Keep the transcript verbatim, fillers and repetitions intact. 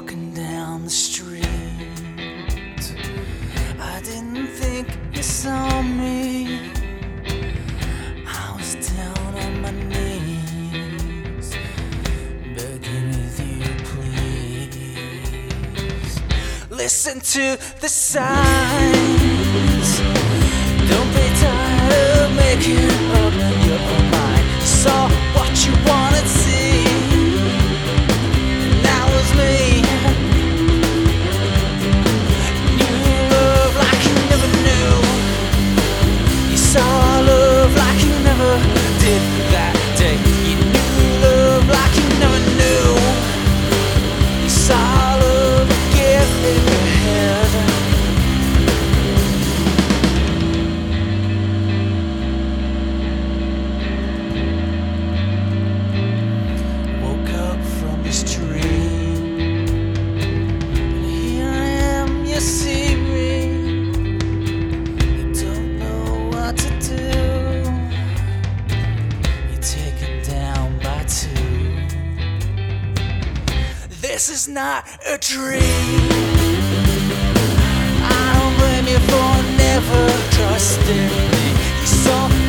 walking down the street. I didn't think you saw me. I was down on my knees, begging with you, please. Listen to the signs. Don't be tired of making up your own mind. You saw what you wanted to see. That was me. Knew love like you never knew. You saw love like you never did that day. You knew love like you never knew. You saw love get in your head. Woke up from this dream, and here I am, you see me. You don't know what to do. You're taken down by two. This is not a dream. I don't blame you for never trusting me. You saw